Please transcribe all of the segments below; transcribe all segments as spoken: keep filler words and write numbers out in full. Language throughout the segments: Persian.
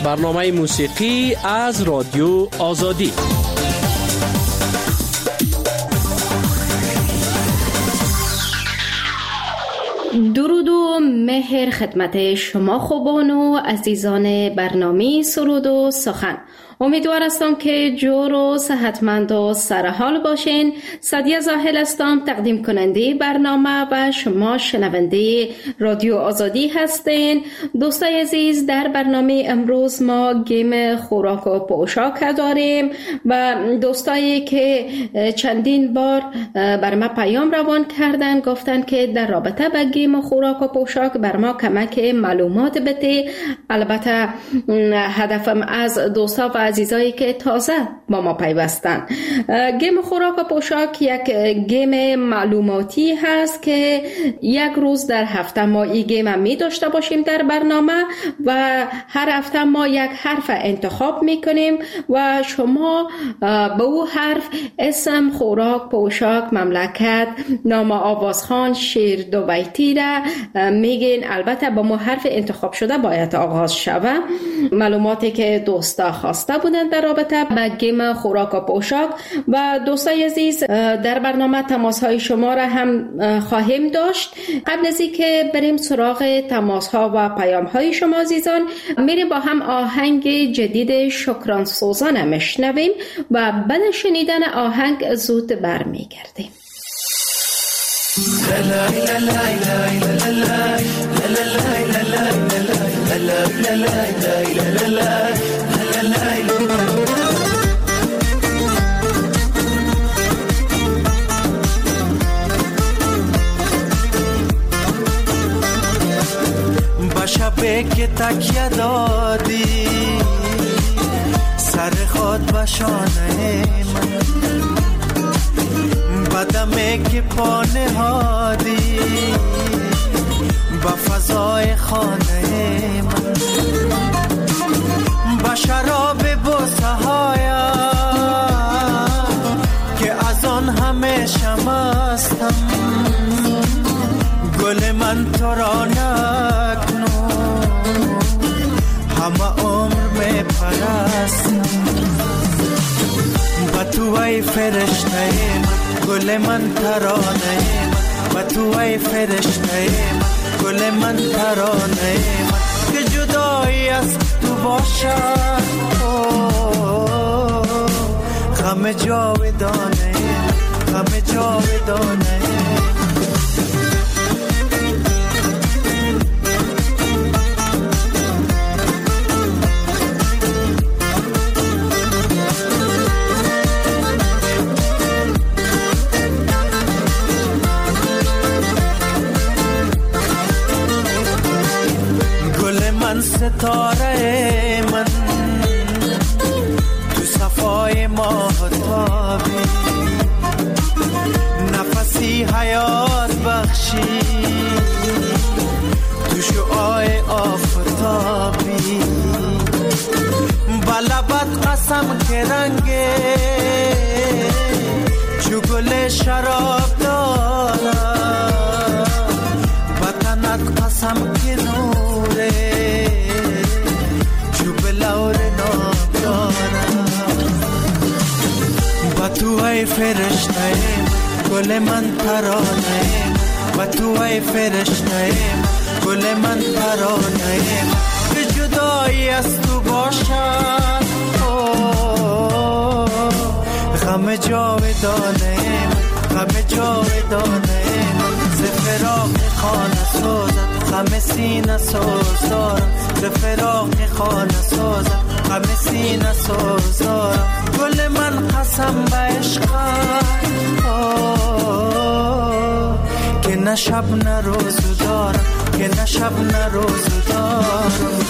برنامه موسیقی از رادیو آزادی. درود و مهر خدمت شما خوبان و عزیزان برنامه سرود و سخن. امیدوار هستم که جور و صحتمند و سرحال باشین. سعدیه زاهل هستم، تقدیم کننده برنامه و شما شنونده رادیو آزادی هستین. دوستای عزیز، در برنامه امروز ما گیم خوراک و پوشاک داریم و دوستایی که چندین بار بر ما پیام روان کردن گفتن که در رابطه با گیم خوراک و پوشاک بر ما کمک معلومات بده. البته هدفم از دوستا و عزیزایی که تازه با ما پیوستن، گیم خوراک و پوشاک یک گیم معلوماتی هست که یک روز در هفته ما این گیم می داشته باشیم در برنامه و هر هفته ما یک حرف انتخاب می کنیم و شما به او حرف اسم، خوراک، پوشاک، مملکت، نام آوازخوان، شعر دو بیتی را میگین. البته با ما حرف انتخاب شده باید آغاز شود. معلوماتی که دوستا خواسته بودن در رابطه با گیم خوراک و پوشاک و دوستای عزیز، در برنامه تماس های شما را هم خواهیم داشت. قبل از اینکه بریم سراغ تماس ها و پیام های شما عزیزان، میریم با هم آهنگ جدید شکران سوزان میشنویم و بعد شنیدن آهنگ زود برمیگردیم. با شبه که تکیه دادی سر خود به شانه من، بدمه که پا نهادی با فضای خانه من، با شراب بوسه هایم که از آن همیشه مستم، گل من تو را نکنو همه عمر می پرستم، با تو ای فرشته من، گل من ترانه من، با تو ای فرشته من، گل من ترانه من، که جدایی از تو باشد غم جاودانه، غم جاودانه. ستاره من تو صفای ماهتابی، نفسی حیات بخشی تو شعاع آفتابی، بلبت قسم که رنگه چو گل شراب دارم، وطنت قسم که نوره تو ای فرشته گل من ترانه، و تو ای فرشته گل من ترانه، که جدایی از تو باشد غم جاودانه، غم جاودانه، ز فراق خانه سازد غم سینه سازارم، ز فراق خانه سازد غم سینه سازارم، گل من قسم به عشقم که نه شب نه روز دارم، که نه شب نه روز دارم.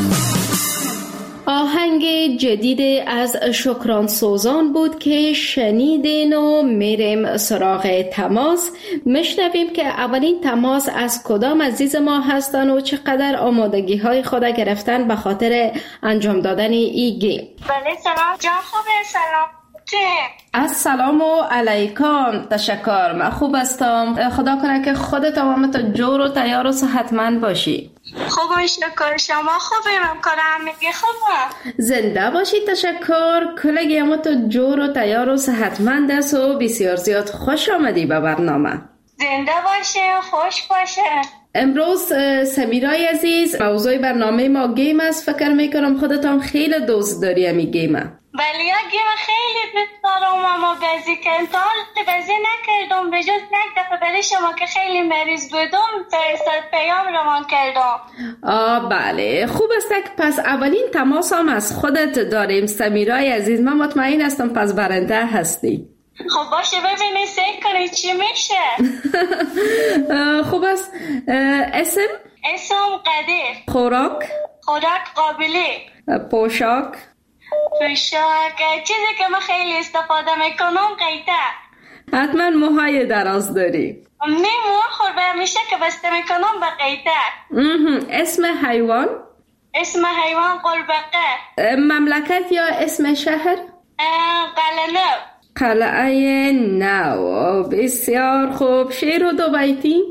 آهنگ جدید از شکران سوزان بود که شنیدین و میریم سراغ تماس. میشنویم که اولین تماس از کدام عزیز ما هستن و چقدر آمادگی های خود گرفتن به خاطر انجام دادن ای گیم. بله سلام جان، خوبه؟ سلام السلام علیکم. تشکر، من خوب هستم. خدا کنه که خودت و همت جور و تیار و صحتمند باشی. خوبم شکر. شما خوبیم؟ کنم میگه خوبم. زنده باشی. تشکر. کلگی همت جور و تیار و صحتمند است و بسیار زیاد خوش آمدی به برنامه. زنده باشه، خوش باشه. امروز سمیرای عزیز، موضوع برنامه ما گیم است. فکر میکنم خودت هم خیلی دوست داری همی گیمه. بله، یا گیم خیلی دوست دارم اما بازی کردم. تا حالا بازی نکردم به جز یک دفعه برای شما که خیلی مریض بودم فرستاد پیام روان کردم. آه بله، خوب است که پس اولین تماس هم از خودت داریم. سمیرای عزیز، من مطمئن هستم پس برنده هستی. خب باشه، ببینید سعی کنید چی میشه. خوب است. اسم؟ اسم قدیر. خوراک؟ خوراک قابلی. پوشاک؟ پوشاک چیزی که من خیلی استفاده میکنم قیته. حتما موهای دراز داری. نه، موها خوربه میشه که بسته میکنم به قیته. اسم حیوان؟ اسم حیوان قلبقه. مملکت یا اسم شهر؟ قلعه نو. قلعه نو. بسیار خوب. شعر و دو بیتی؟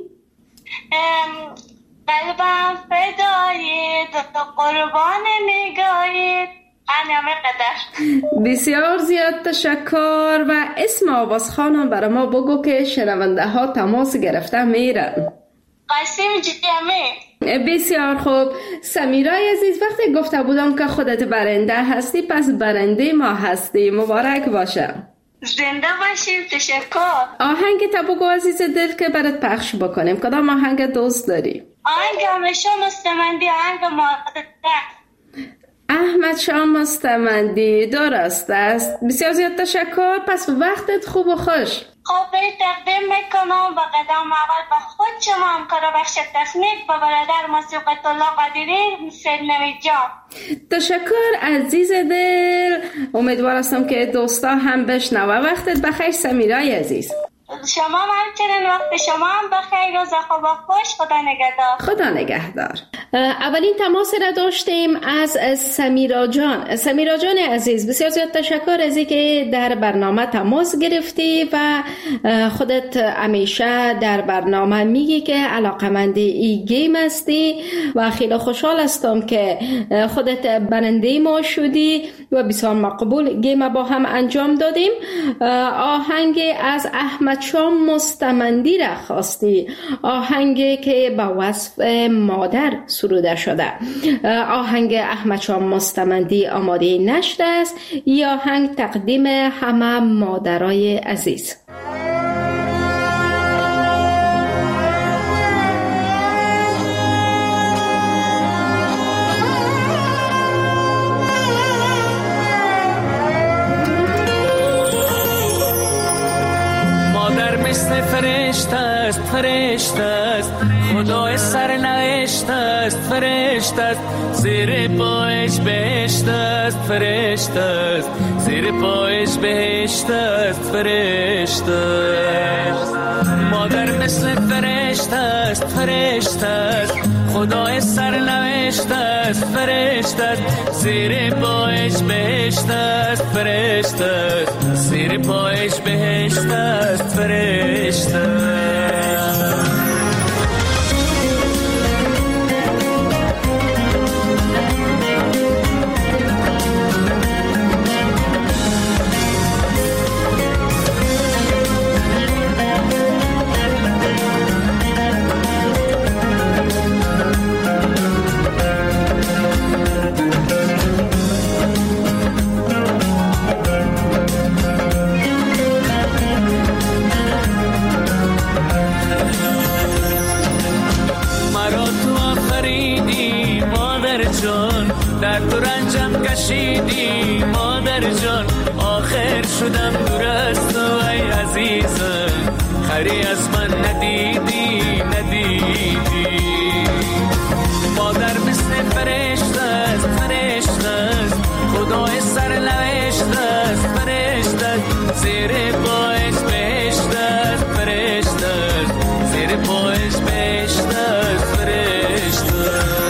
قلبم فدایی تو قربان نگاهی. همه قدر. بسیار زیاد تشکر. و اسم آواز خانم برای ما بگو که شنونده ها تماس گرفته میرن. قاسم جمعی. بسیار خوب. سمیرای عزیز، وقتی گفته بودم که خودت برنده هستی، پس برنده ما هستی. مبارک باشه. زنده باشیم. تشکر. آهنگ تا بگو عزیز دل که برات پخش بکنیم. کدام آهنگ دوست داری؟ آهنگ احمد شاه مستمندی. آهنگ محبت. احمد شاه مستمندی. درست است. بسیار زیاد تشکر. پس وقتت خوب و خوش. خب بری تقدیم میکنم با قدم اول به خود شما همکار بخش تکنیک و برادر موسیقیت الله قدیری سرنوی جان. تشکر عزیز دل. امیدوار هستم که دوستا هم بشنوه. وقتت بخیر سمیرای عزیز. شما همچنین وقت شما هم بخیر. روز خوب و خوش. خدا نگهدار. خدا نگهدار. اولین تماس را داشتیم از سمیرا جان. سمیرا جان عزیز، بسیار زیاد تشکر از اینکه در برنامه تماس گرفتی و خودت همیشه در برنامه میگی که علاقمند این گیم هستی و خیلی خوشحال هستم که خودت برنده ما شدی و بسیار مقبول گیم با هم انجام دادیم. آهنگ از احمد شاه مستمندی را خواستی، آهنگی که با وصف مادر سروده شده. آهنگ احمد شاه مستمندی آماده نشده است. یا آهنگ تقدیم همه مادرای عزیز. مثل فرشته است، فرشته است، خدای سرنوشت است، فرشته است، زیر پایش بهشت است، فرشته است، زیر پایش بهشت است، فرشته است. مادر مثل فرشته است، فرشته است، خدای سرنوشت است، فرشته است، زیر پایش بهشت است، فرشته است، زیر پایش بهشت است، فرشته است. در تو رنجم کشیدی مادر جان، آخر شدم دور از تو ای عزیزم، خری از من ندیدی ندیدی. مادر مثل فرشته است، فرشته است، خدای سرنوشت است، فرشته است، زیر پایش بهشت است، فرشته است، زیر پایش بهشت است، فرشته است.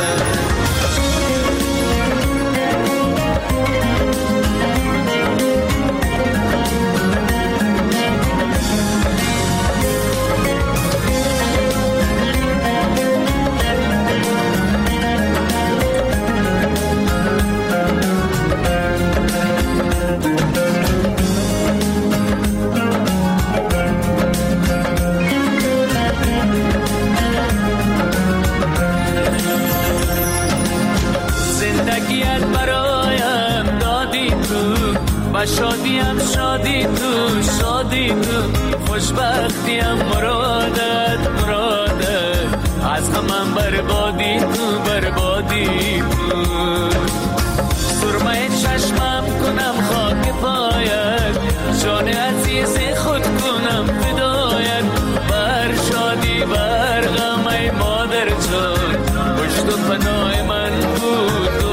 شادی تو شادی تو خوشبختیم مرادت مرادت از غمم بربادی تو بربادی تو سرمه چشمم کنم خاک پایت جان عزیز خود کنم فدایت بر شادی بر غم ای مادر جان پشت و پناه من بود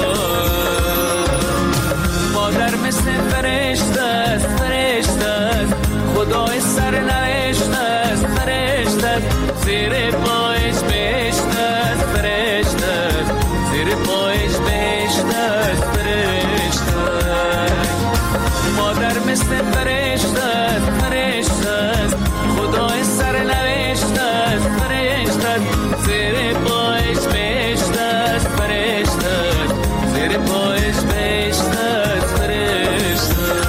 مادر مثل فرشته است فرشته است خدای سر نوشته است فرشته است زیر پایش بهشت است فرشته است زیر پایش بهشت است فرشته مادر مثل فرشته است فرشته است خدای سر نوشته است فرشته است زیر پایش بهشت است فرشته است زیر پایش بهشت است فرشته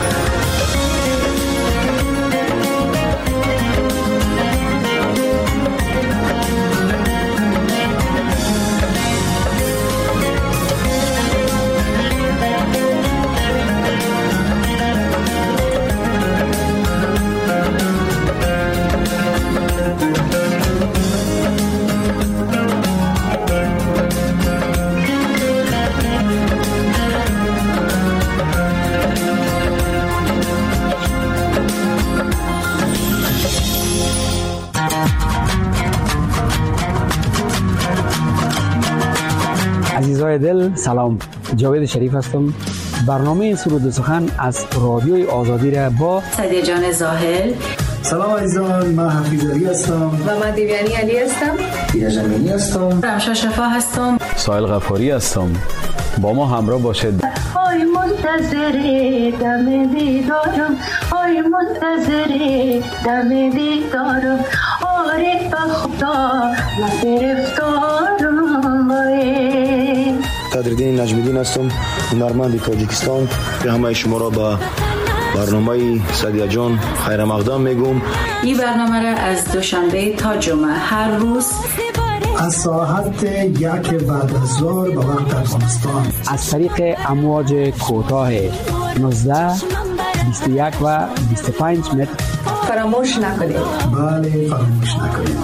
عزیزای دل سلام، جاوید شریف هستم. برنامه سرود و سخن از رادیوی آزادی را با سعدیه جان زاهل. سلام عزیزان، من حفیظ علی هستم و من دیویانی علی هستم. دینا جمیلی هستم. رمشا شفا هستم. سایل غفاری هستم. با ما همراه باشید. آی منتظر دم دیدارم، آی منتظر دم دیدارم، آره با خدا من گرفتارم. قدردین نجمیدین هستم، هنرمند تاجیکستان. به همه شما را با برنامه سعدیه جان خیر مقدم میگم. این برنامه را از دوشنبه تا جمعه هر روز از ساعت یک بعد از ظهر به وقت افغانستان از طریق امواج کوتاه نوزده، بیست و یک و بیست و پنج متر فراموش نکنید. بله فراموش نکنید.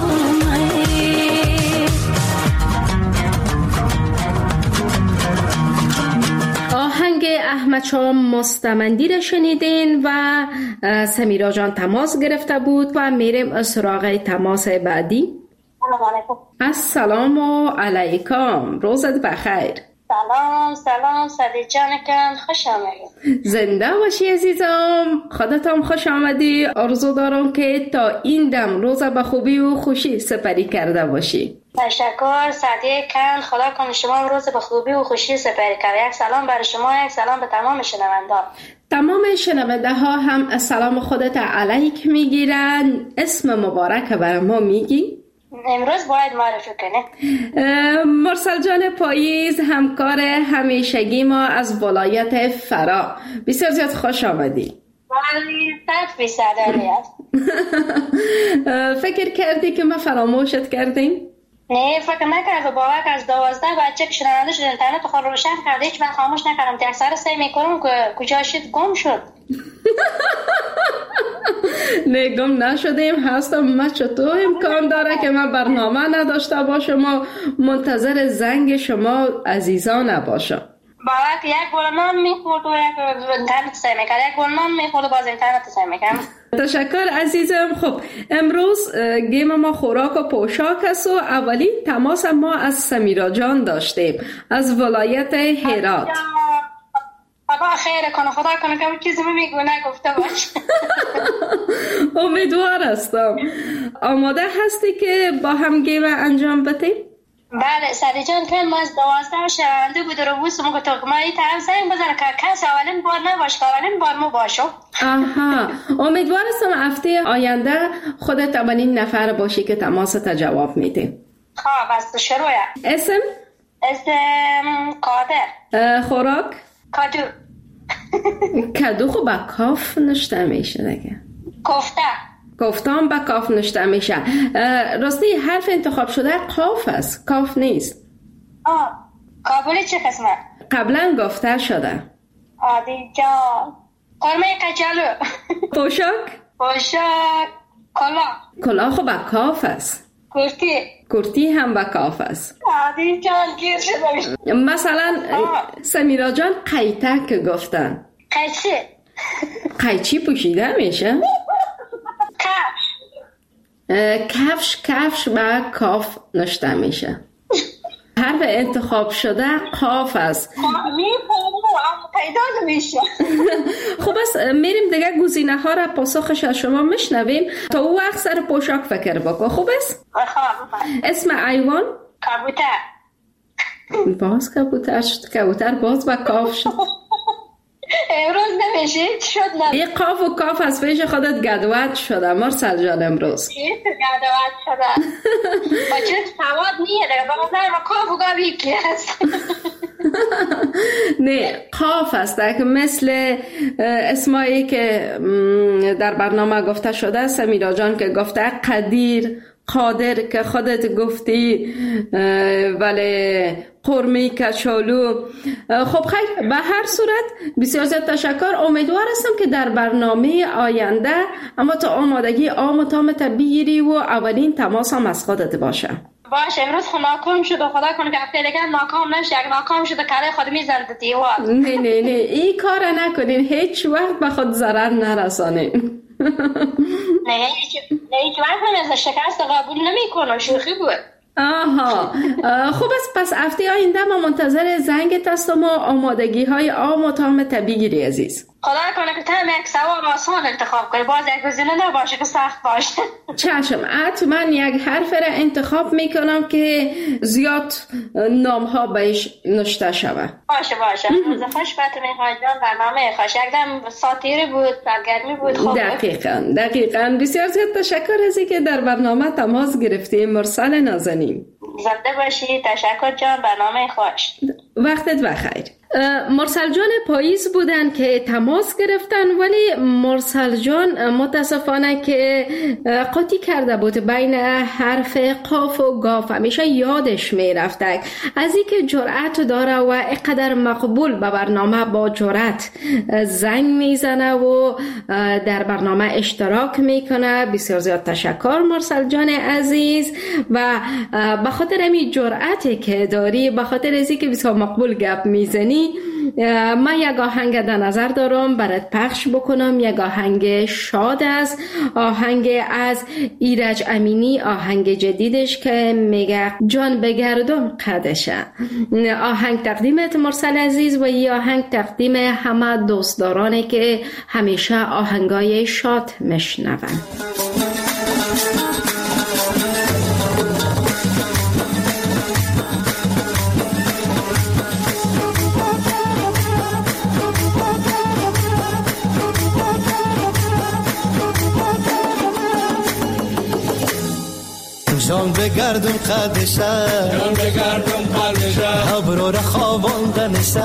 آهنگ احمد شاه مستمندی را شنیدین و سمیرا جان تماس گرفته بود و میریم سراغ تماس بعدی. السلام علیکم، روزت بخیر. سلام سلام سعدیه جانکن، خوش آمدید. زنده باشی عزیزم، خودتم خوش آمدی. آرزو دارم که تا این دم روز به خوبی و خوشی سپری کرده باشی. تشکر سعدیه کن، خدا کنه شما روز به خوبی و خوشی سپری کرد. یک سلام برای شما، یک سلام به تمام شنوندگان. تمام شنونده ها هم سلام خودت علیک میگیرن. اسم مبارک برای ما میگی؟ امروز باید معرفی کنه. مرسل جان پاییز، همکار همیشگی ما از ولایت فرا، بسیار زیاد خوش آمدی. ولی صد فیصد علی است. فکر کردی که ما فراموشت کردیم؟ نه فکر نکرد. باور از دوازده بچه که شنونده شد اینترنت خود روشن کرده، هیچ من خاموش نکردم که اکثر سعی میکنم که کجا شد گم شد. نه گم نشدیم، هستم. ما چطور امکان داره که من برنامه نداشته باشم و منتظر زنگ شما عزیزان نباشم؟ باور که یک بول نان میخورد و یک اینترنت سعی میکرد، یک بول نان میخورد و باز اینترنت سعی میکرد. تشکر عزیزم. خب امروز گیم ما خوراک و پوشاک است و اولین تماس ما از سمیرا جان داشتیم از ولایت هرات. خدا خیر کنه، خدا کنه که چیزی میگو نگفته باش. امیدوار هستم. آماده هستی که با هم گیم انجام بدیم؟ بله سعدیه جان که ما از دوازده شنونده بود رو بوسم که تو ما این طرف زنگ بزنه که کس اولین بار نباش که اولین بار ما باشو. آها، امیدوار هستم هفته آینده خودت اولین نفر باشی که تماست جواب میده. خب از شروعه. اسم؟ اسم قادر. خوراک؟ کدو. کدو خب با کاف نشته میشه دیگه. کفته. کفتان با کاف نشته میشه. راستی حرف انتخاب شده قاف است، کاف نیست. آه کابلی چه قسمه؟ قبلا گفته شده. عادی جان قرمه کچالو. پوشاک؟ پوشاک کلاه. کلاه خب با کاف است. کرتی. کرتی هم با کاف است. عادی جان گیر شده. مثلا سمیرا جان قیتک گفتن. قیچی. قیچی پوشیده میشه؟ کفش. کفش کفش با کاف نشته میشه. حرف انتخاب شده قاف است. پیدا نمیشه. خب بس میریم دیگه گزینه ها را پاسخش از شما میشنویم. تا او وقت سر پوشاک فکر بکن. خوب است؟ اسم حیوان؟ کبوتر. باز کبوتر شد. کبوتر باز با کاف شد. امروز نمیشه شد نه. یه قاف و کاف از پیش خودت گدوت شده مرسل جان امروز. چیست گدوت شده؟ با چه سواد نیه دیگه با نظر با کاف و گاوی که هست. نه قاف است که مثل اسمایی که در برنامه گفته شده. سمیرا جان که گفته قدیر، قادر که خودت گفتی، ولی قرمه کچالو. خب خیر، به هر صورت بسیار زیاد تشکر. امیدوار هستم که در برنامه آینده اما تو آمادگی آم و تامت بگیری و اولین تماس هم از خودت باشه. باشه امروز خود ناکام شد و خدا کنه که هفته دیگه ناکام نشه. اگه ناکام شد کله خود میزنده دیوار. نه نه نه این کار نکنین. هیچ وقت به خود ضرر نرسانین. نه هیچ هیچ وقت من شکست قبول نمیکنم. شوخی بود. آها خوب است. پس هفته آینده ما منتظر زنگت هستم و آمادگی های آم و تام بگیری عزیز. خدا کنه که تم یک سوال آسان انتخاب کنی. باز یک گزینه نباشه که سخت باشه. چشم. حتما یک حرف را انتخاب میکنم که زیاد نام ها بهش نشته شوه. باشه باشه. روز خوش بتونی خواهدان برنامه خوش. یکدم ساتیری بود، سرگرمی بود. خوب دقیقا دقیقا. بسیار زیاد تشکر از که در برنامه تماس گرفتی مرسل نازنین. زنده باشی. تشکر جان. برنامه خوش. وقتت بخیر. مرسل جان پاییز بودن که تماس گرفتن، ولی مرسل جان متاسفانه که قاطی کرده بود بین حرف قاف و گاف. همیشه یادش میرفته از این که جرأت داره و اینقدر مقبول به برنامه با جرأت زنگ میزنه و در برنامه اشتراک میکنه. بسیار زیاد تشکر مرسل جان عزیز. و به خاطر همین جرأتی که داری، به خاطر ازی که بسیار مقبول گپ میزنی، من یک آهنگ در نظر دارم برات پخش بکنم. یک آهنگ شاد است، آهنگ از ایرج امینی، آهنگ جدیدش که میگه جان بگردم قدشه. آهنگ تقدیمت مرسل عزیز و این آهنگ تقدیم همه دوستدارانه که همیشه آهنگای شاد میشنون. جان بگردم قدشه، جان بگردم قدشه، ابرو را خواباندنشه،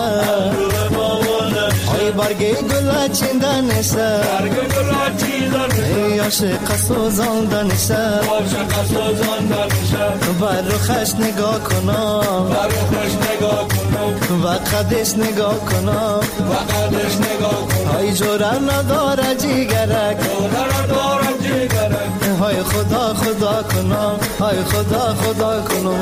ای برگی گل چیندنشه، برگ گل چیندنشه، عاشق سوزاندنشه، عاشق سوزاندنشه، بر روخش نگاه کنم، بر روخش نگاه کنم، و قدش نگاه کنم، و قدش نگاه کنم، ای جوره نداره جیگرک، جوره نداره جیگرک، های خدا خدا کنم، های خدا خدا کنم.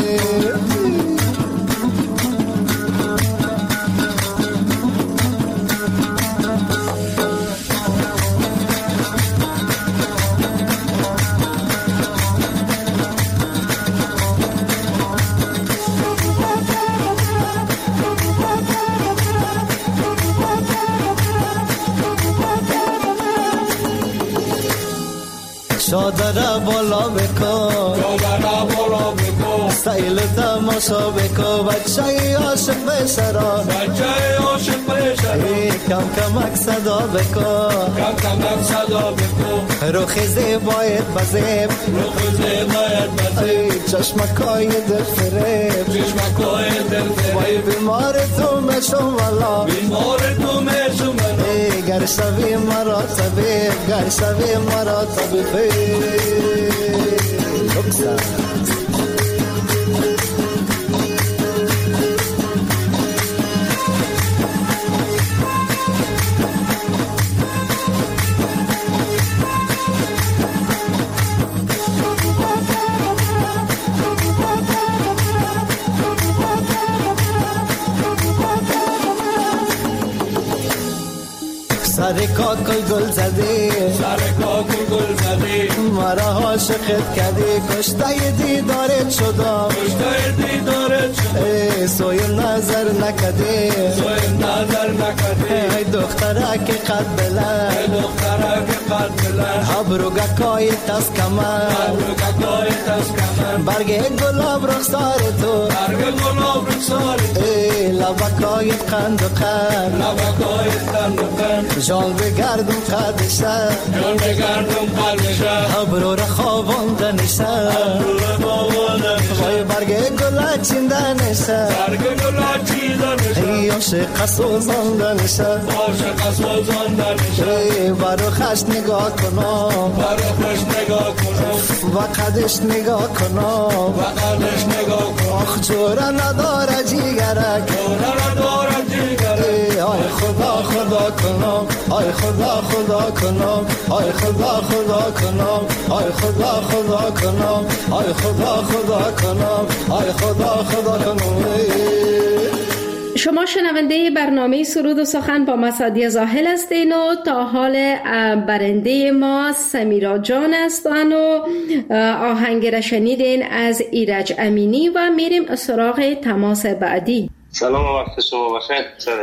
شادره بالا بکن، شادره بالا بکن، سیل تماشا بکن، بچه عاشق بشرا، بچه عاشق بشرا، کم کمک صدا بکن، کم کمک صدا بکن، روخ زیبایت بزیب، روخ زیبایت بزیب، چشمکای دل فریب، چشمکای دل فریب، بیمار تو میشم والا، بیمار تو میشم والا، گر شوی مرا طبیب، گر شوی مرا طبیب. کاکل گل زدی سر کاکل گل زدی مرا عاشقت کردی کشته دیدارت شدم کشته دیدارت شدم سوی نظر نکدی سوی نظر نکدی ای دختره که قد بلند ای دختره که قد بلند ابرو گکای تس کمر ابرو گکای تس کمر برگ گلاب رخسار تو برگ گلاب رخسار تو لبکای قند و قند لبکای قند و قند جان بگردم قدشه جان بگردم قدشه ابرو را خوابانده نشه ابرو را خوابانده نشه وای برگ گلا چینده نشه برگ گلا چینده نشه ای عاشق سوزانده نشه عاشق سوزانده نشه برو خش نگاه کنم برو خش نگاه کنم و قدش نگاه کنم و قدش نگاه کنم آخ جوره نداره جیگرک جوره نداره جیگرک آی خدا خدا کنم آی خدا خدا کنم آی خدا خدا کنم آی خدا خدا کنم آی خدا خدا کنم آی خدا خدا کنم. شما شنونده برنامه سرود و سخن با مسعدی زاهل هستین و تا حال برنده ما سمیرا جان هستن و آهنگ را شنیدین از ایرج امینی و میریم سراغ تماس بعدی. سلام و وقت شما بخیر.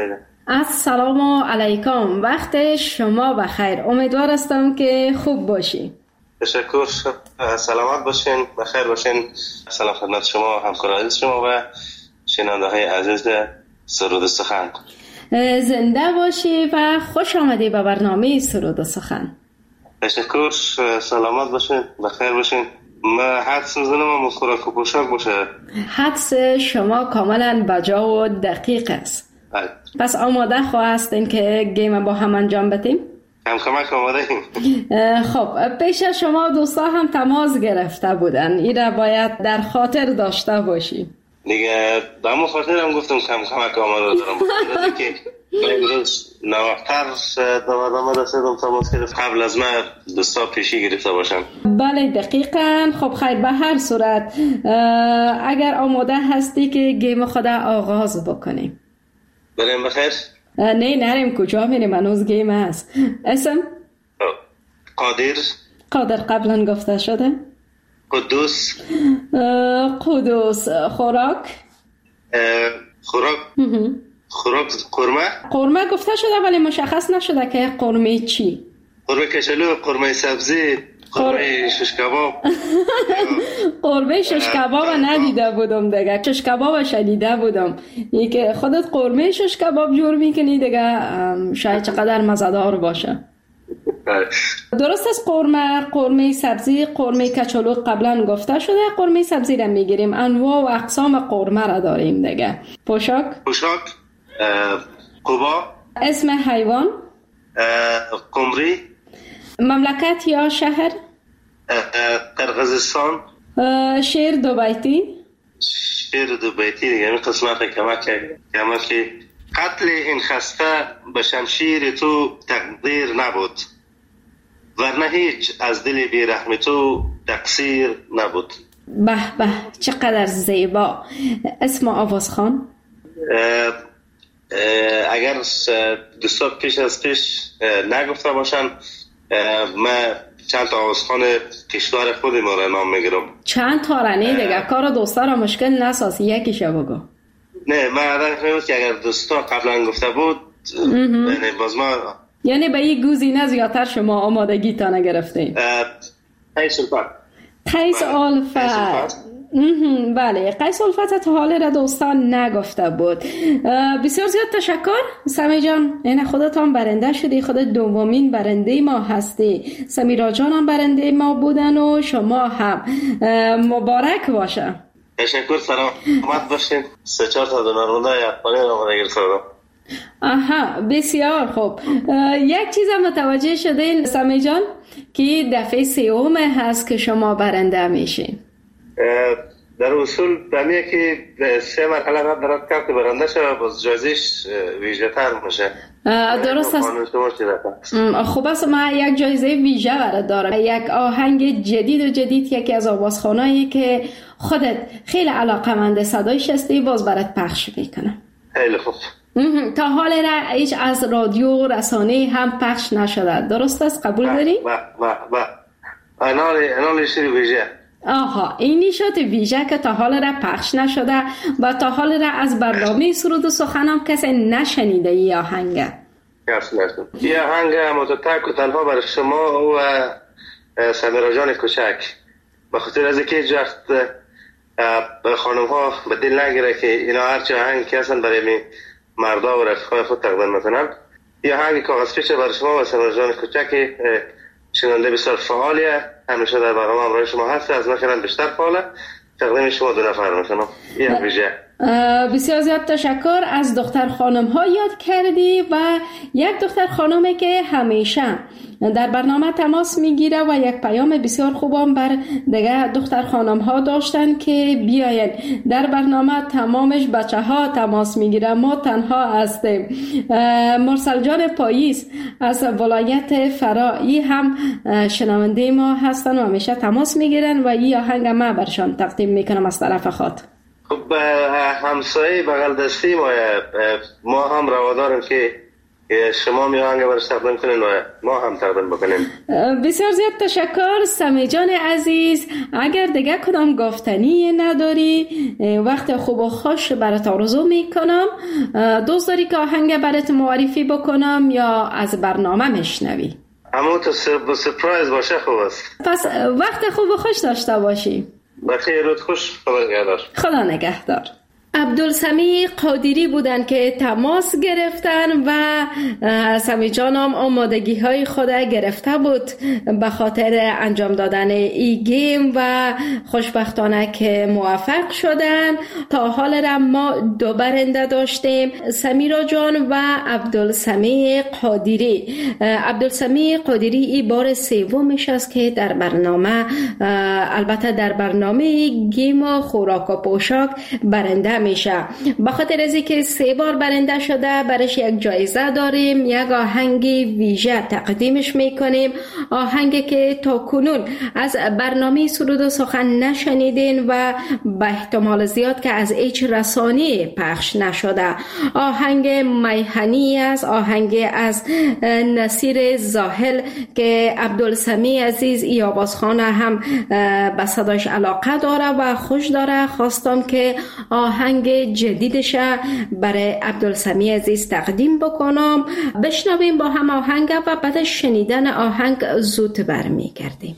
السلام علیکم، وقت شما بخیر. امیدوار هستم که خوب باشی. تشکر، سلامت باشین، بخیر باشین. سلام خدمت شما، همکار عزیز شما و شنونده های عزیز سرود و سخن. زنده باشی و خوش آمدی به برنامه سرود و سخن. تشکر، سلامت باشین، بخیر باشین. من حدس میزنم اما خوراک و پوشاک باشه. حدس شما کاملا بجا و دقیق است. های. پس آماده خواستین که گیم با هم انجام بدیم؟ هم کمک آماده ایم. خب پیش از شما دوستا هم تماس گرفته بودن، این را باید در خاطر داشته باشی. دیگه به همون خاطر هم گفتم کم کمک آماده دارم که امروز نوقتر دوادامه رسیدم تماس گرفت قبل از من دوستا پیشی گرفته باشم. بله دقیقاً. خب خیر، به هر صورت اگر آماده هستی که گیم خود آغاز بکنیم. بریم بخیر؟ نه نریم، کجا میریم؟ هنوز گیم هست. اسم؟ قادر. قادر قبلا گفته شده. قدوس. قدوس. خوراک؟ خوراک خوراک قرمه. قرمه گفته شده ولی مشخص نشده که قرمه چی. قرمه کچلو، قرمه سبزی، قرمه شش کباب. قرمه شش کباب ندیده بودم دیگه، شش کباب شنیده بودم. این که خودت قرمه شش کباب جور میکنی دیگه، شاید چقدر مزه‌دار باشه. درست است. قرمه، قرمه سبزی، قرمه کچلو قبلا گفته شده. قرمه سبزی را میگیریم. انواع و اقسام قرمه را داریم دیگه. پوشاک؟ پوشاک قبا. اسم حیوان؟ قمری. مملکت یا شهر؟ قرقیزستان. شعر دو بیتی؟ شعر دو بیتی دیگه این قسمت کمک کمک که قتل این خسته به شمشیر تو تقدیر نبود، ورنه هیچ از دل بیرحم تو تقصیر نبود. به به چقدر زیبا. اسم آوازخوان؟ اگر دوستا پیش از پیش نگفته باشن من چند تا آوازخوان کشور خود ما را نام میگیرم. چند تا رنه دیگه، کار دوستا را مشکل نساز، یکیشو بگو. نه من عدد میبود که اگر دوستا قبلا گفته بود یعنی باز ما یعنی به یک گزینه زیادتر شما آمادگی تا نگرفتین. قیس الفت. قیس الفت. بله قیس الفت تا حال را دوستان نگفته بود. بسیار زیاد تشکر سمی جان، این خودت هم برنده شدی، خودت دومین برنده ما هستی. سمیرا جان هم برنده ما بودن و شما هم. مبارک باشه. تشکر، سلامت باشین. سه چهار تا دونه رونده یقانی رو مدگیر سردم. آها بسیار خوب. یک چیز هم متوجه شدین سمی جان که دفعه سوم هست که شما برنده میشین. در اصول دمیه که سه مرحله را درد کرد که برنده شد باز جایزش ویژه تر میشه. درست است. خوب است. من یک جایزه ویژه برات دارم، یک آهنگ جدید و جدید، یکی از آوازخوانایی که خودت خیلی علاقه‌مند صدایش هستی، باز برات پخش میکنم. خیلی خوب. تا حال را هیچ از رادیو رسانه هم پخش نشده، درست است؟ قبول داری؟ با با با انال انال شری ویژه. آها، این نشاط ویژه که تا حال را پخش نشده و تا حال را از برنامه سرود و سخن هم کسی نشنیده ای آهنگ. این آهنگ متتک و تنها برای شما و سمیرا جان کوچک، به خاطر از اینکه هیچ وقت خانم ها به دل نگیره که اینا هرچی آهنگ که هستن برای می مردا و رفیقای خود تقدیم میکنن. این آهنگ کاغذ پیچه برای شما و سمیرا جان کوچک، شنونده بسیار فعالیه، همیشه در برنامه همراه شما هست، از نکنن بیشتر فعاله. تقدیم شما دو نفر میکنم. این ویژه. بسیار زیاد تشکر. از دختر خانم ها یاد کردی و یک دختر خانمی که همیشه در برنامه تماس میگیره و یک پیام بسیار خوبم بر دیگه دختر خانم ها داشتن که بیاین در برنامه. تمامش بچه ها تماس میگیره، ما تنها هستیم. مرسل جان پاییز از ولایت فرا ای هم شنونده ما هستن و همیشه تماس میگیرن و این آهنگ ما برشان تقدیم میکنم از طرف خود. خب همسایه بغل دستی ما ما هم رواداریم که شما می آهنگ برش تقدیم کنین و ما هم تقدیم بکنیم. بسیار زیاد تشکر سمی جان عزیز. اگر دیگه کدام گفتنی نداری وقت خوب و خوش برات آرزو میکنم. دوست داری که آهنگ برات معرفی بکنم یا از برنامه میشنوی؟ همون تو سپرایز باشه خوب است. پس وقت خوب و خوش داشته باشی. بخیر، رود خوش. خدا نگهدار. خدا نگهدار. عبدالسمیع قادری بودن که تماس گرفتن و سمی جانم آمادگی های خود گرفته بود به خاطر انجام دادن ای گیم و خوشبختانه که موفق شدن. تا حال را ما دو برنده داشتیم، سمیرا جان و عبدالسمیع قادری. عبدالسمیع قادری این بار سومش است که در برنامه، البته در برنامه گیم و خوراک و پوشاک برنده میشه. به خاطر از اینکه سه بار برنده شده برایش یک جایزه داریم، یک آهنگ ویژه تقدیمش میکنیم، آهنگی که تا کنون از برنامه سرود و سخن نشنیدین و به احتمال زیاد که از هیچ رسانه پخش نشده. آهنگ میهنی است، آهنگ از نصیر زاهل که عبدالسمیع عزیز ای آوازخانه هم به صداش علاقه داره و خوش داره. خواستم که آهنگ جدیدش برای عبدالسمیع عزیز تقدیم بکنم. بشنویم با هم آهنگ و بعد شنیدن آهنگ زود برمیگردیم.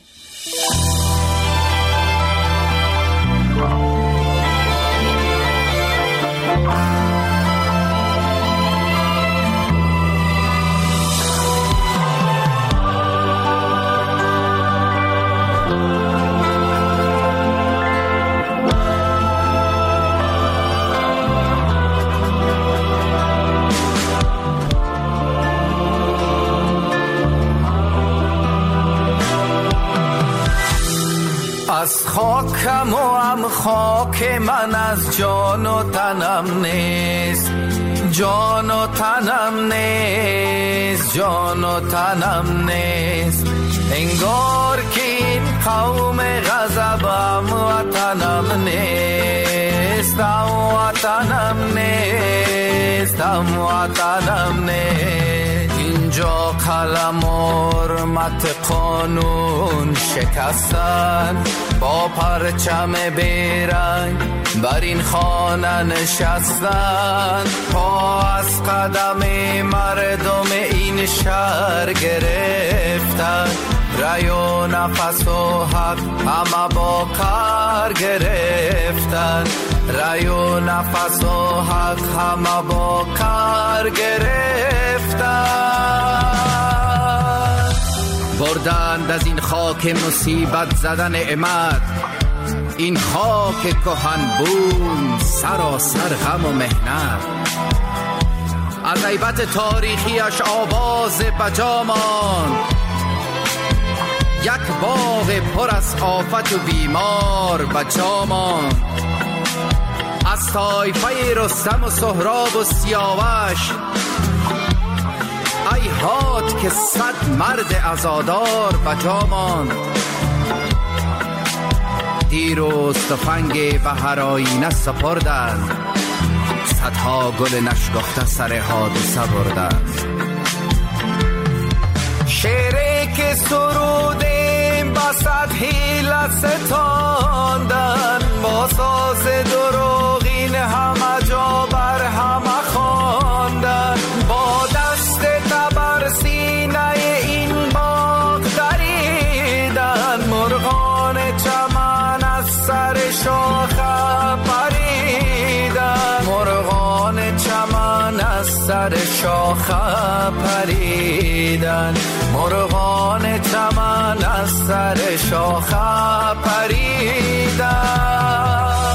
از خاکم و هم خاک من، از جان و تنم نیست، جان و تنم نیست، جان و تنم نیست. انگار که این قوم غضبم وطنم نیست، وطنم نیست، وطنم نیست. اینجا قلم و حرمت قانون شکستن، با پرچم بیرنگ بر این خانه نشستن. پا از قدم مردم این شهر گرفتن، رای و نفس و حق همه با کار گرفتن، رای و نفس و حق همه با کار گرفتن. بردند از این خاک مصیبت زدن نعمت، این خاک کهن بون سراسر غم و مهنت. از عیبت تاریخیش آواز بجامان، یک باغ پر از آفت و بیمار بجامان. از طایفه رستم و سهراب و سیاوش، ای هات که صد مرد عزادار بجامان. دیروز تفنگ به هر آینه سپردند، صدها گل نشکفته سر حادثه برده است. شعری که سرودیم با صد حیله ستاندن، با ساز دروغین همه جا بر همه خواندن، با دست تبر سینه این باغ دریدن، مرغان چمن از سر شاخه پریدن، مرغان چمن از سر شاخه پریدن، مرغان چمن از سر شاخه پریدن.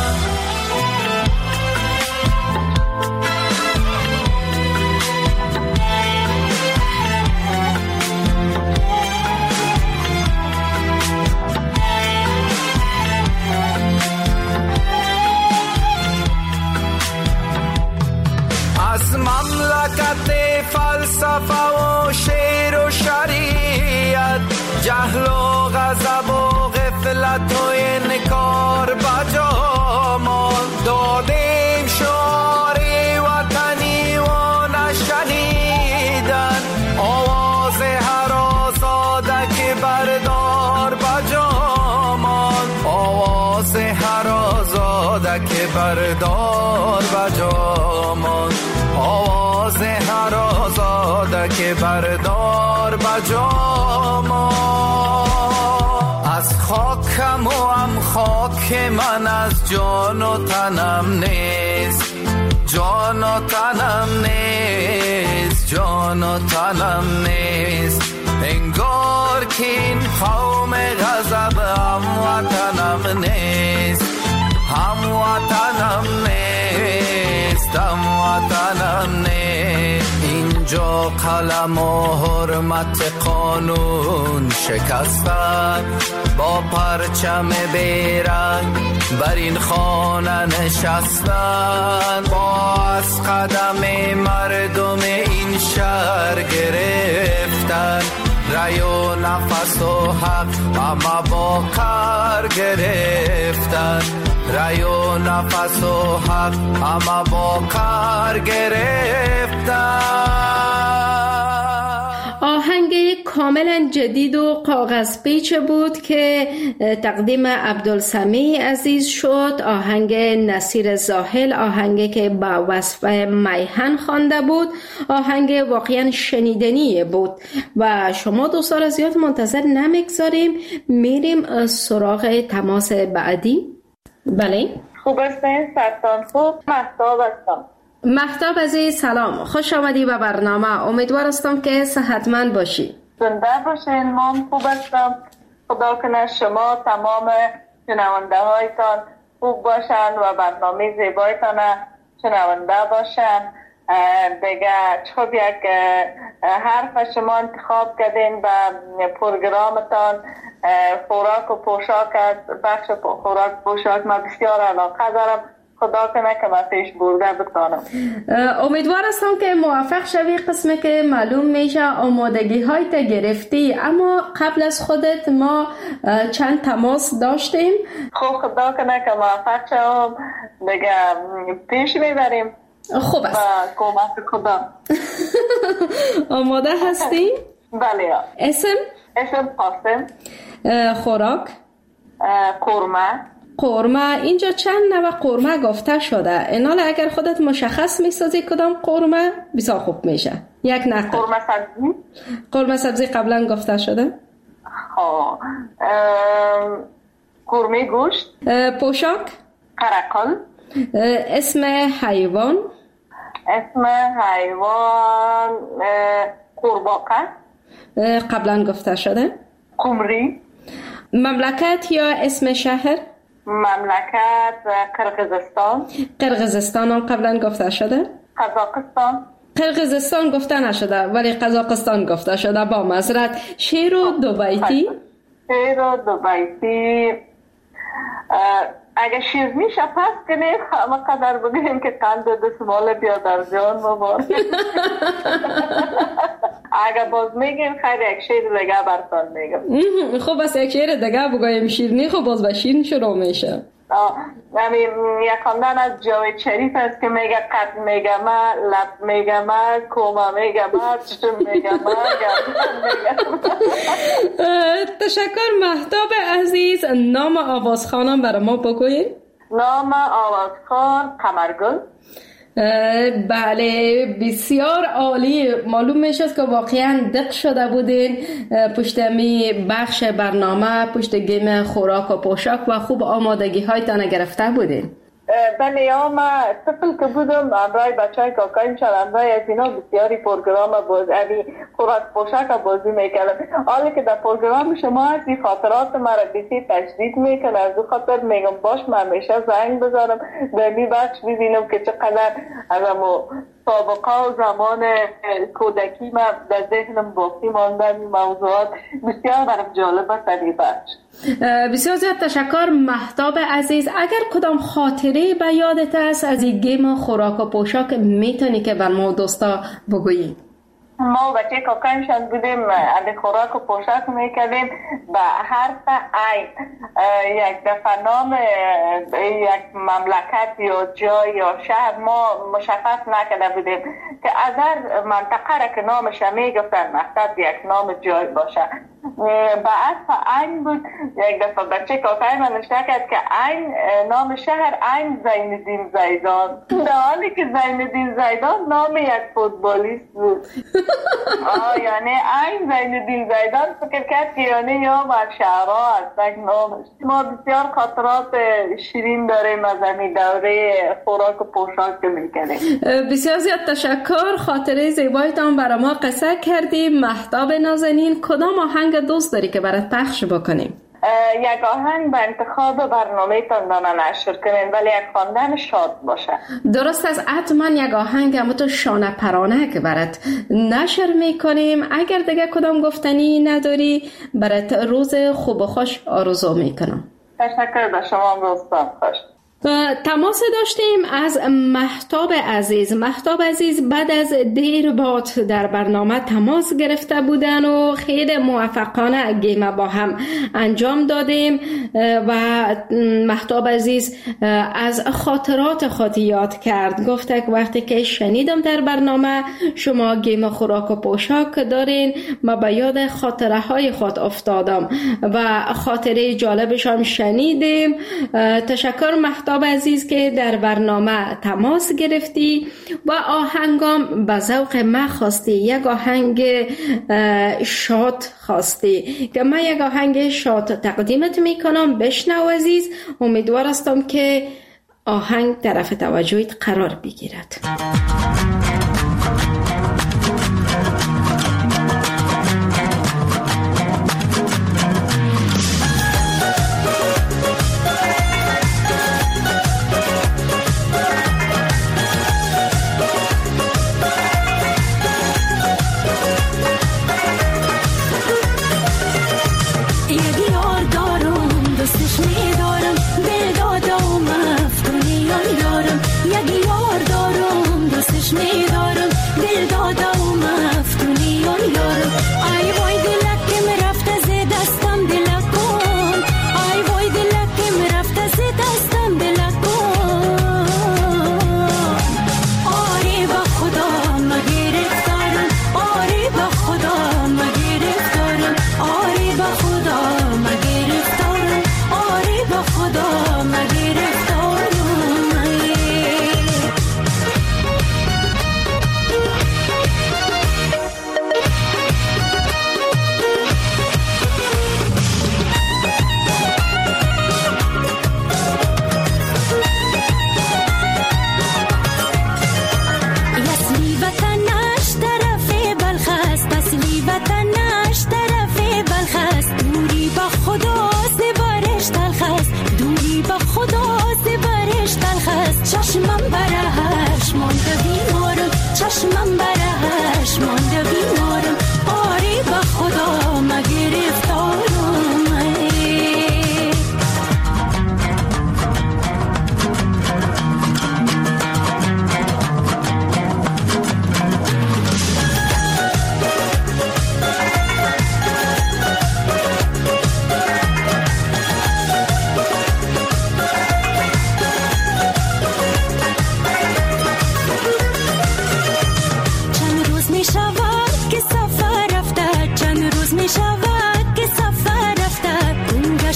از مملکت فلسفه و شعر و شریعت، جهل و غضب و غفلت و انکار بجا ماند، دادیم شعار وطنی و نشنیدن، آواز هر آزاده که بردار بجا ماند، آواز هر آزاده که بردار بجا ماند، آواز هر آزاده که بردار بجا ماند. از خاکم و هم خاک من از جان و تنم نیست، جان و تنم نیست، جان و تنم نیست، انگار که این قوم غضب هم وطنم نیست، هم وطنم نیست، هم وطنم نیست. اینجا قلم و حرمت قانون شکستن، با پرچم بیرنگ بر این خانه نشستن، با از قدم مردم این شهر گرفتن، رای و نفس و حق اما با کار گرفتن، رای و نفس و حق اما با کار گرفتن. آهنگ کاملا جدید و کاغذ پیچ بود که تقدیم عبدالسمیع عزیز شد. آهنگ نصیر زاهل، آهنگی که با وصف میهن خوانده بود، آهنگ واقعا شنیدنی بود و شما دوستان زیاد منتظر نمیگذاریم، میریم سراغ تماس بعدی. بله خوب هستین؟ سرطان خوب؟ مهتاب هستم. مهتاب عزیز سلام، خوش آمدی به برنامه. امیدوار هستم که صحتمند باشی. زنده باشین. من خوب هستم. خدا کنه شما تمام شنونده هایتان خوب باشن و برنامه زیبایتان شنونده باشن. دیگه چوب یک حرف شما انتخاب کردین به پروگرامتان خوراک و پوشاک است. بخش خوراک و پوشاک من بسیار علاقه دارم. خدا کنه که من پیش برده بتانم. امیدوار هستم که موفق شوی. قسمی که معلوم میشه آمادگی های تا گرفتی، اما قبل از خودت ما چند تماس داشتیم. خب خدا کنه که موفق شوم. دیگه پیش میبریم. خوب است. با کمک خدا. آماده هستی؟ بله. اسم؟ اسم قاسم. خوراک؟ قورمه. قورمه. اینجا چند نوع قورمه گفته شده. اینال اگر خودت مشخص میسازی کدام قورمه بسیار خوب میشه. یک نقل. قورمه سبزی. قورمه سبزی قبلا گفته شده. ها. قورمه گوشت. پوشاک. قرقل. اسم حیوان. اسم حیوان قورباغه. قبلا گفته شده. قمری. مملکت یا اسم شهر؟ مملکت قرقیزستان. قرقیزستان هم قبلا گفته شده. قزاقستان. قرقیزستان گفته نشده ولی قزاقستان گفته شده. با معذرت. شیر و دو بیتی. شیر و دو بیتی. اگه شیر میشه پس کنیم همه قدر بگیم که قند دستمال بیا در جان مبار. اگه باز میگیم خیلی یک شیر دیگه برتان میگم. خب بس یک شیر دیگه بگویم شیرنی. خب باز به شیرین شروع میشه. همین یک خواندن از جاوید شریف است که میگه قد میگه ما، لب میگه ما، کوما میگه ما، چشم میگه ما، گردن میگه ما. تشکر مهتاب عزیز. نام آوازخوانم برای ما بگویید. نام آوازخوان قمرگل. بله بسیار عالی. معلوم میشه که واقعا دق شده بودین پشت می بخش برنامه، پشت گیم خوراک و پوشاک و خوب آمادگی هایتان گرفته بودین. بله یا ما طفل که بودم امرای بچه های کاکایم شرمزای از اینا بسیاری پروگرام بازی خوراک پوشاک بازی میکردم. حالی که در پروگرام شما از این خاطرات مرا بسی تشدید میکنه، از او خاطر میگم باش من میشه زنگ بزنم در این بخش ببینم که چقدر از امو سابقه و زمان کودکی من در ذهنم باقی ماندن موضوعات بسیار برام جالبه در این بخش. بسیار زیاد تشکر مهتاب عزیز. اگر کدام خاطره به یادت است از این گیم خوراک و پوشاک میتونی که بر ما دوستا بگویی؟ ما بچه کاکایمشان بودیم از خوراک و پوشاک میکردیم به حرف عین یک دفعه نام یک مملکت یا جای یا شهر ما مشخص نکرده بودیم که از هر منطقه را که نامش میگفتن مقصد یک نام جای باشه. به حرف عین بود. یک دفعه بچه کاکایم نوشته کرد که عین نام شهر عین زین‌الدین زیدان، در حالی که زین‌الدین زیدان نام یک فوتبالیست بود. آه یعنی عین زین‌الدین زیدان فکر کرد که یعنی یا بر شهرها هستن نامش. ما بسیار خاطرات شیرین داریم از همین دوره خوراک و پوشاک که میکنیم. بسیار زیاد تشکر. خاطره زیبایتان برای ما قصه کردیم. مهتاب نازنین کدام آهنگ دوست داری که برات پخش بکنیم؟ یک آهنگ به انتخاب برنامه تان دانه نشر کنین ولی یک خواندن شاد باشه. درست است. حتما یک آهنگ همون تو شانه پرانه که برات نشر میکنیم. اگر دیگه کدام گفتنی نداری برات روز خوب و خوش آرزو میکنم. تشکر به شما دوستان. خوش تماس داشتیم از مهتاب عزیز. مهتاب عزیز بعد از دیر باد در برنامه تماس گرفته بودن و خیلی موفقانه گیم با هم انجام دادیم و مهتاب عزیز از خاطرات خود یاد کرد. گفته که وقتی که شنیدم در برنامه شما گیم خوراک و پوشاک دارین ما به یاد خاطره های خود افتادم و خاطره جالبش هم شنیدیم. تشکر مهتاب عزیز که در برنامه تماس گرفتی و آهنگام به ذوق من خواستی. یک آهنگ شاد خواستی که من یک آهنگ شاد تقدیمت میکنم. بشنو عزیز. امیدوار هستم که آهنگ طرف توجهت قرار بگیرد. دوستش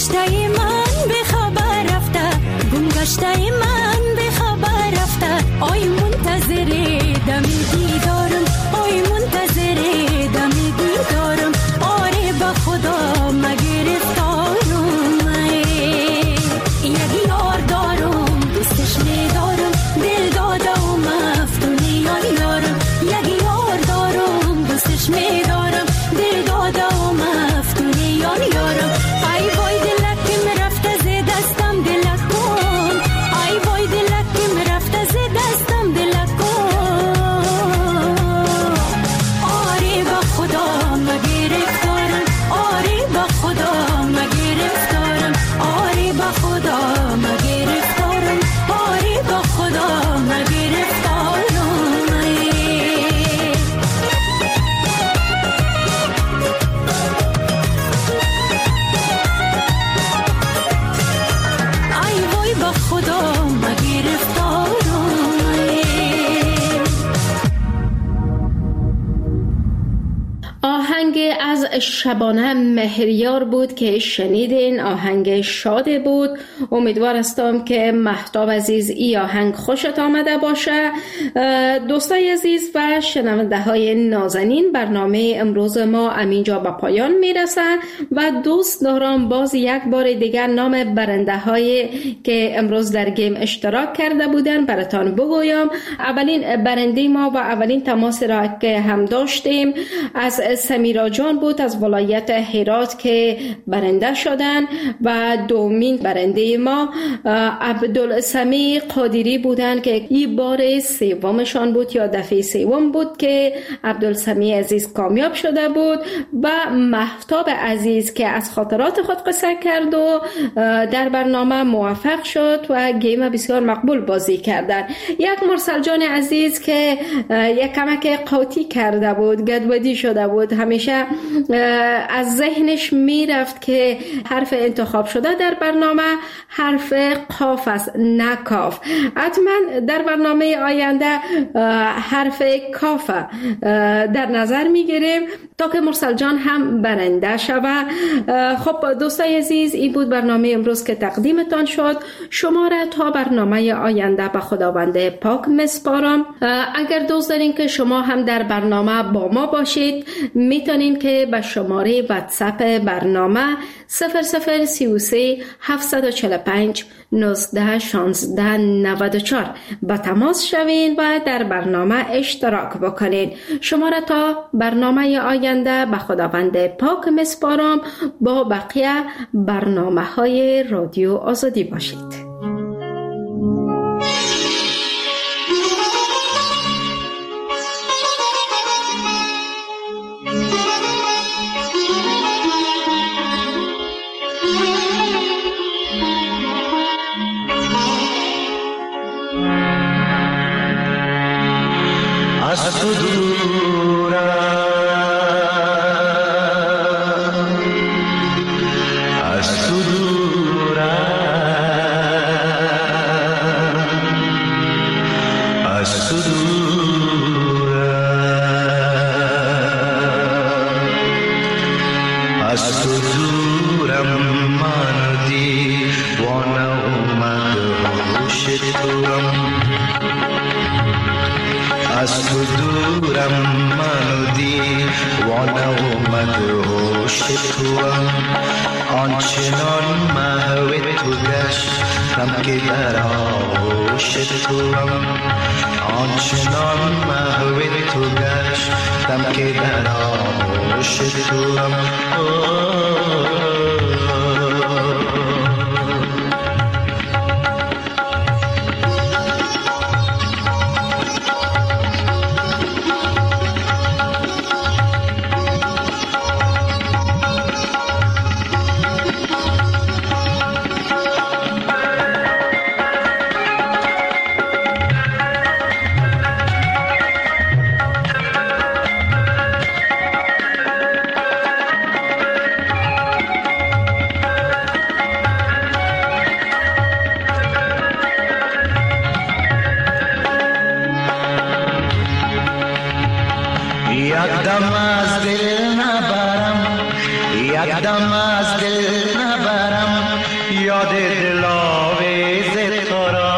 گشته من به خبر رفته گم گشته من به خبر رفته آی منتظر دم دیدارم آی منتظر دم دیدارم آره به خدا مگرفتارم یک یار دارم دوستش ندارم دل داده و مفتونی یارم یک یار دارم دوستش ندارم دل داده و مفتونی یارم ای وای دلکم رفته ز دستم دلکم ای وای دلکم رفته ز دستم دلکم آره به خدا مگرفتارم آره به خدا مگرفتارم آره به خدا مگرفتارم آره به خدا مگرفتارم ای وای به خدا مگرفتارم آهنگ از شبانه مهریار بود که شنیدین. آهنگ شاد بود. امیدوار هستم که مهتاب عزیز ای آهنگ خوشت آمده باشه. دوستای عزیز و شنونده های نازنین، برنامه امروز ما امینجا به پایان میرسه و دوست دارم باز یک بار دیگر نام برنده هایی که امروز در گیم اشتراک کرده بودن براتان بگویم. اولین برنده ما و اولین تماس را که هم داشتیم از سمیرا جان بود از ولایت هرات که برنده شدن و دومین برنده ما عبدالسمی قادری بودن که این بار سومشان بود یا دفعه سوم بود که عبدالسمی عزیز کامیاب شده بود و مهتاب عزیز که از خاطرات خود قصه کرد و در برنامه موفق شد و گیم بسیار مقبول بازی کردن. یک مرسل جان عزیز که یک کمک قاطی کرده بود، گدودی شده بود، همیشه از ذهنش میرفت که حرف انتخاب شده در برنامه حرف قاف است نه کاف. حتما در برنامه آینده حرف کاف در نظر میگیریم تا که مرسل جان هم برنده شود. خب دوستای عزیز، این بود برنامه امروز که تقدیمتان شد. شما را تا برنامه آینده به خداوند پاک مسپارم. اگر دوست دارین که شما هم در برنامه با ما باشید، میتونین که به شماره واتساپ برنامه صفر صفر سی و سه هفتصد و چهل و پنج نوزده شانزده نود و چهار با تماس شوین و در برنامه اشتراک بکنین. شما را تا برنامه آینده به خداوند پاک مسپارم. با بقیه برنامه های رادیو آزادی باشید. از تو دورم از تو دورم از تو دورم از تو دورم من دیوانه اومد هوش تورم از تو دورم منو دیوانه اومد هوش توام آنچنان محو تو گشتم که در آغوش توام آنچنان محو تو گشتم که در آغوش توام از دل نبرم یاد دلاویز تو را،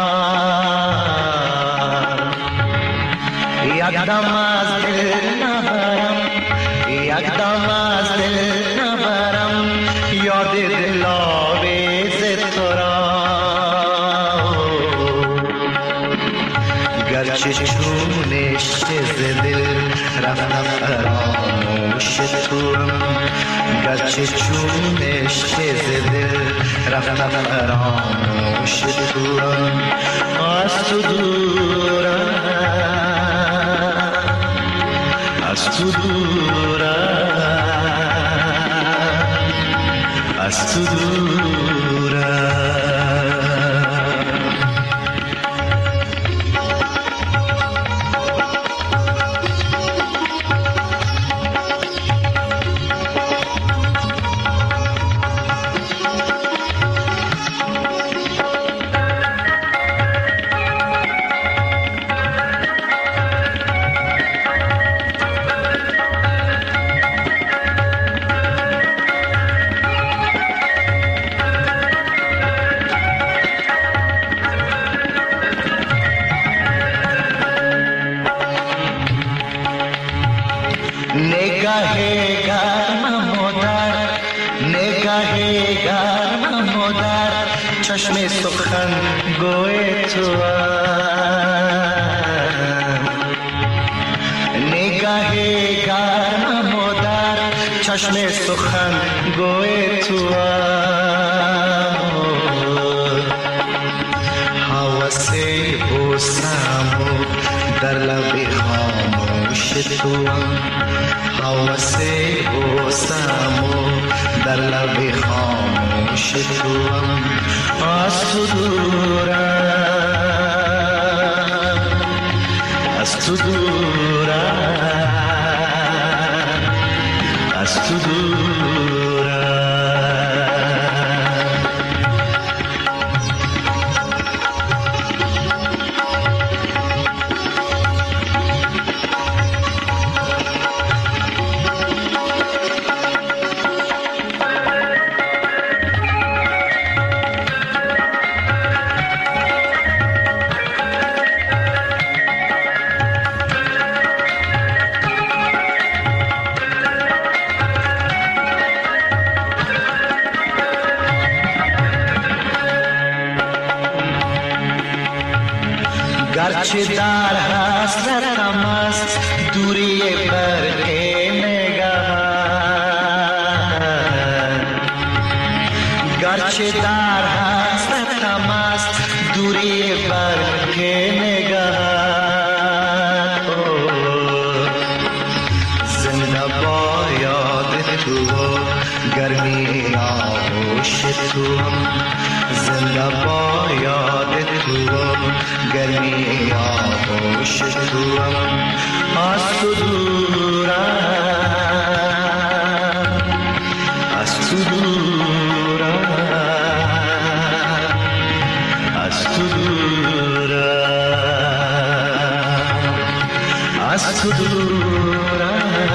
یک دم از دل نبرم، یک دم از دل نبرم یاد دلاویز تو را. گرچه چونش ز دل رفتم فراموش توام، گرچه چونش ز دل رفتم فراموش توام. از تو دورم، از تو دورم، از تو دورم. چشم سخن گوی تو، نگاه گرم مادر چشم سخن گوی تو، حواس بوسم در لب خاموش تو، حواس بوسم در لب خاموش تو. از تو دورم، از تو دورم، از تو دورم. گرچه در حسرتم است دوری برگ نگاه، گرچه در حسرتم است دوری برگ نگاه. زنده با یاد تو گرمی آغوش تو، زنده با یاد تو گرمی آغوش تو. از تو دورم، از تو دورم، از تو دورم، از تو دورم،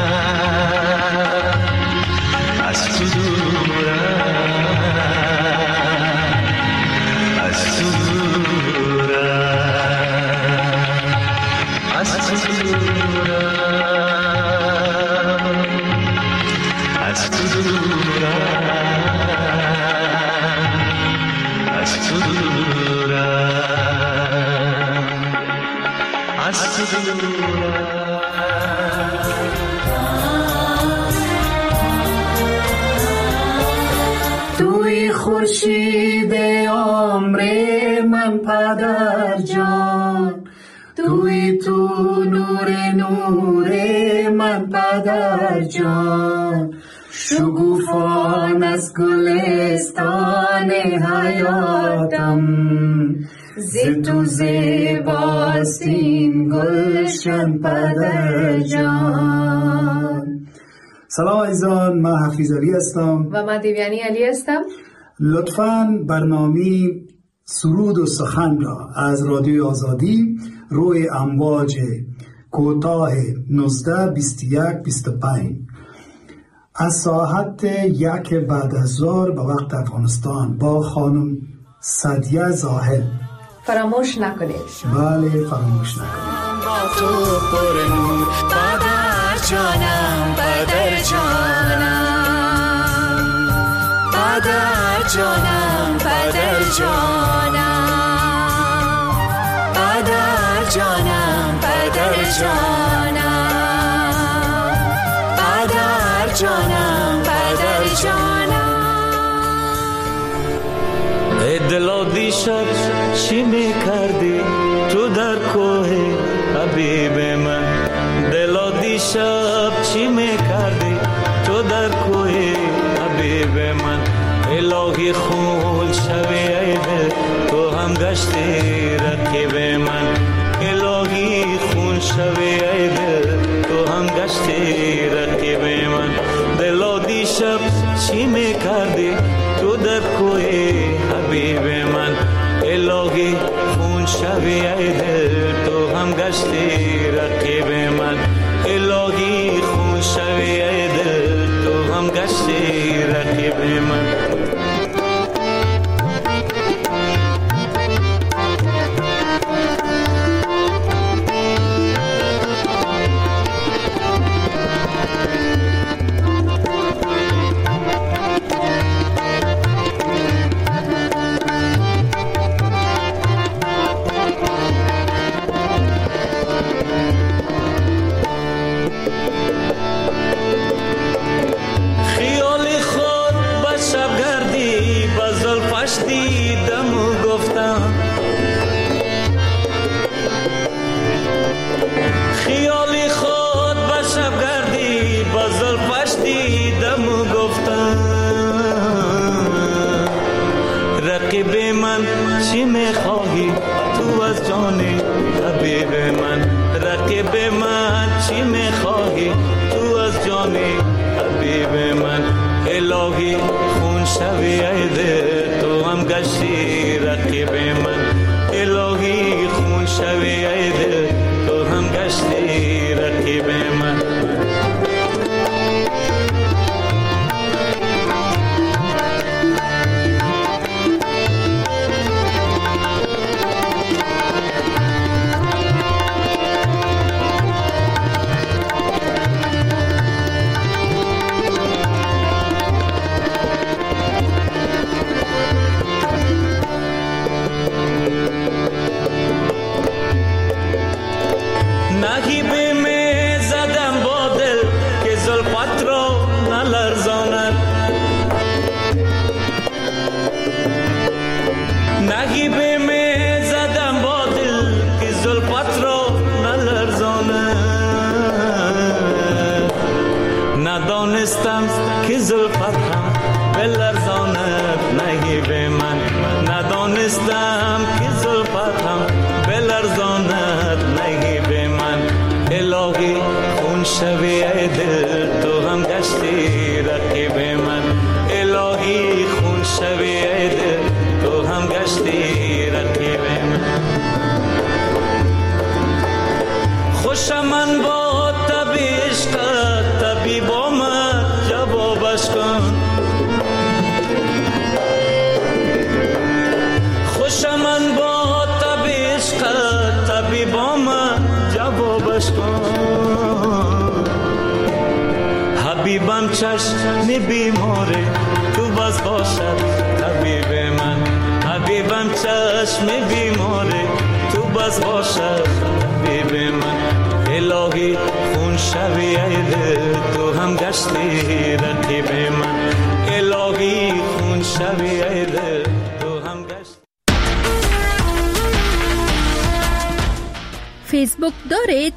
از تو دورم، از تو دورم، از تو دورم، از تو دورم، از تو دورم، از تو دورم. توی خورشید عمر من پدر جان، توی تو نور نور من پدر جان، شگوفان از گلستان حیاتم، ز تو زیباست این گلشن پدر جان. سلام عزیزان، من حفیظ علی هستم و من دیویانی علی هستم. لطفاً برنامه سرود و سخن را از رادیوی آزادی روی امواج کوتاه نوزده بیست و یک بیست و پنج از ساعت یک بعد از ظهر به وقت افغانستان با خانم سعدیه زاهد. فراموش نکنید. بله فراموش نکنید. با تو پر نور پدر جانم پدر جانم پدر جانم پدر جانم پدر جانم پدر جانم پدر جانم پدر جانم. ای دلا دیشب چی میکردی تو در کوه حبیب من؟ دلا دیشب چی میکردی تو در کوه حبیب من؟ الهی خون شوی ای دل تو هم گشتی رقیب من. الهی خون شوی ای دل تو هم گشتی رقیب من. دلا دیشب چی میکردی تو در کوه حبیب من؟ الهی خون شوی ای دل تو هم گشتی رقیب من. الهی خون شوی ای دل تو هم گشتی رقیب من. حبیبم چشم بیماره تو باز باشد طبیب من. حبیبم چشم بیماره تو باز باشد طبیب من. الهی خون شوی ای دل تو هم گشتی رقیب من. الهی خون شوی ای دل تو هم گشتی. فیسبوک دارید؟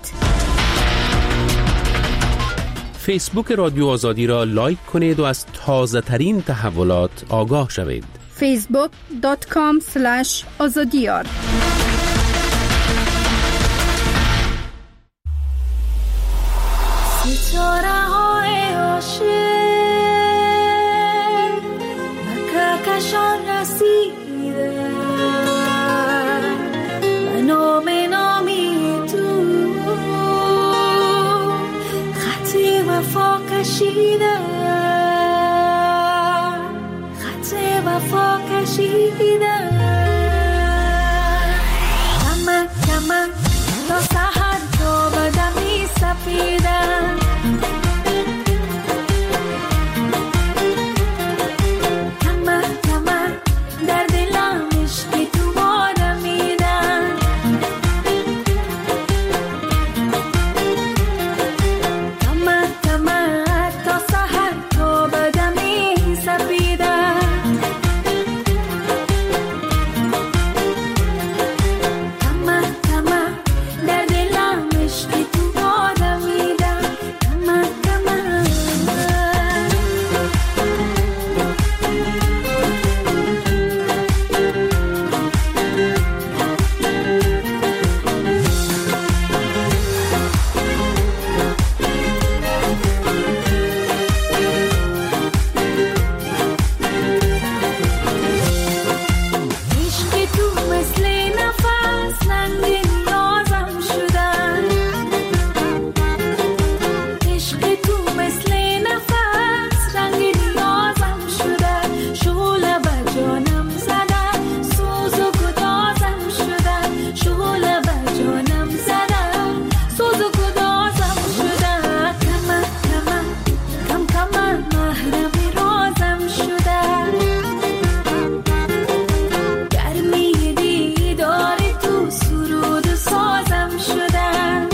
فیسبوک رادیو آزادی را لایک کنید و از تازه ترین تحولات آگاه شوید. فیسبوک دات کام اسلش آزادیار. ستاره های عاشق به کهکشان رسیده و نام نامی تو خط وفا کشیده. وفا کشیدن کمک کمک تا سحر تا بدمی سپیدن کمک کمک در دلم عشق تو آرمیدن کمک کمک تا سحر تا بدمی سپیدن کمک کمک در دلم عشق تو آرمیدن کمک کمک عشق تو مثل نفس رنگ نیازم شدن عشق تو مثل نفس رنگ نیازم شدن شعله بر جانم زدن سوز و گدازم شدن شعله بر جانم زدن سوز و گدازم شدن کمک کمک کم کمک محرم رازم شدن گرمی دیدار تو سرود و سازم شدن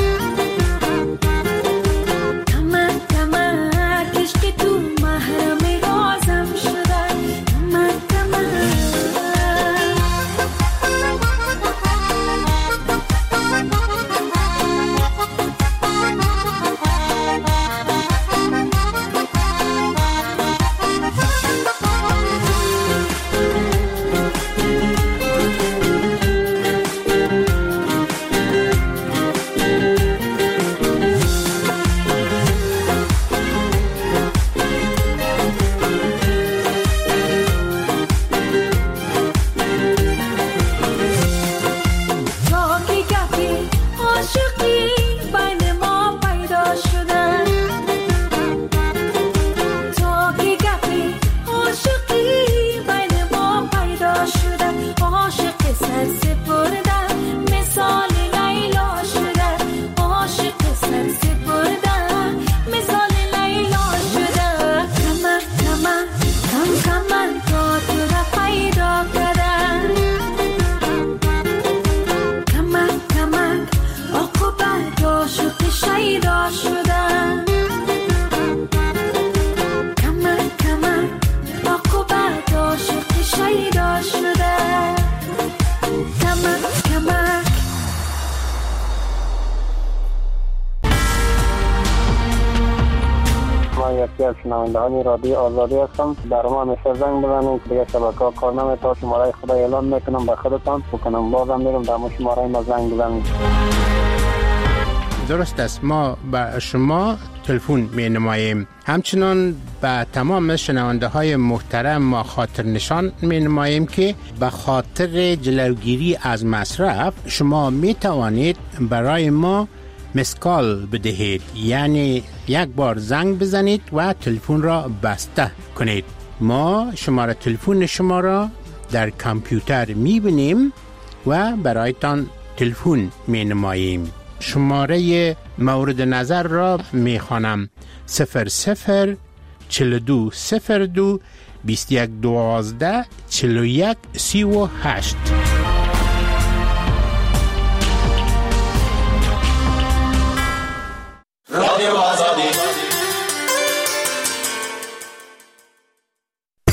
کمک کمک عشق تو محرم رازم شدن کمک کمک تا که گپی عاشقی بین ما پیدا شدن تا که گپی عاشقی بین ما پیدا شدن عاشق سر سپردن مثال لیلا شدن عاشق سر سپردن مثال لیلا شدن کمک کمک کم کمک تا تو را پیدا کردن کمک کمک عاقبت عاشق شیدا شدن کمک کمک عاقبت عاشق شیدا شدن کمک کمک ما یکی از شنوندهان رادیو آزادی هستم. در ما همیشه زنگ بزنید دیگه شبکه کار نمی‌کنه. شماره خدا اعلام میکنم به خودتان بکنم بازم میرم در مو شماره ما زنگ بزنید. درست است، ما به شما تلفن می نماییم. همچنان به تمام شنونده های محترم ما خاطر نشان می نماییم که به خاطر جلوگیری از مصرف شما می توانید برای ما مسکال بدهید، یعنی یک بار زنگ بزنید و تلفن را بسته کنید. ما شماره تلفن شما را در کامپیوتر می بینیم و برایتان تلفن می نماییم. شماره مورد نظر را می خوانم: صفر صفر چهل و دو صفر دو بیست و یک دوازده چهل و یک سی و هشت. رادیو آزادی